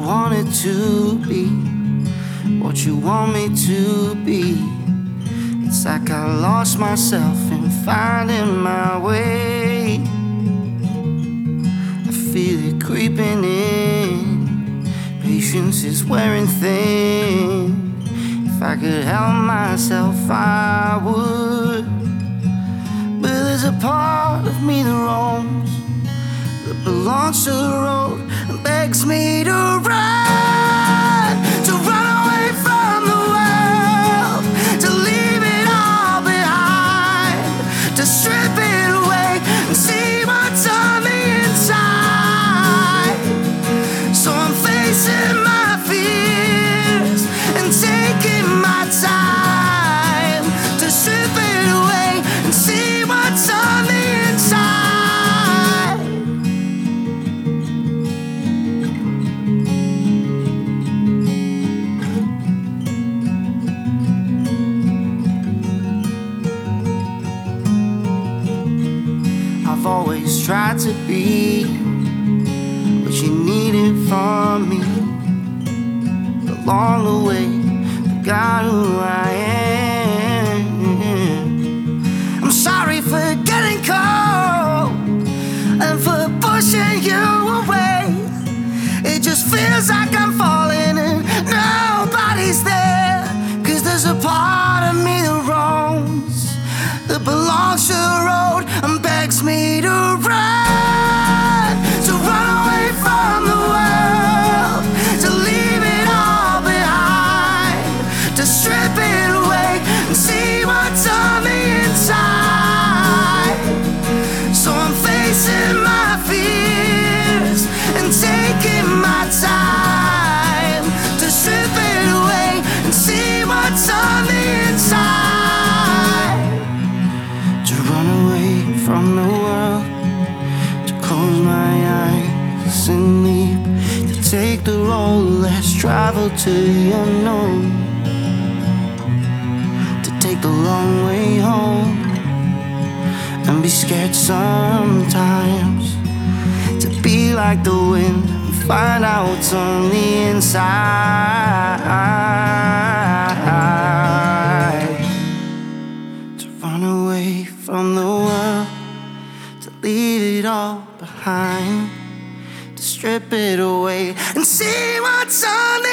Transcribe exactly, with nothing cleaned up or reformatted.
want it to be, what you want me to be. It's like I lost myself in finding my way. I feel it creeping in, patience is wearing thin. If I could help myself, I would. But there's a part of me that roams, that belongs to the road and begs me to run, to run away from the world, to leave it all behind, to strip it away and see what's on the inside. So I'm facing my fears and taking my time to strip it away and see what's on the inside. I've always tried to be what you needed from me. Along the way, forgot who I am. I'm sorry for getting cold and for pushing you away. It just feels like I'm falling and nobody's there. Cause there's a part of me that roams, that belongs to the road and begs me to run, to run away from the world, to leave it all behind, to strip it away and see what's on the inside. So I'm facing my fears and taking my time to strip it away and see what's on the inside. To run away from the world, to close my eyes and leap, to take the road less traveled to the unknown, to take the long way home and be scared sometimes, to be like the wind and find out what's on the inside. To run away from the world, to leave it all behind, to strip it away and see what's on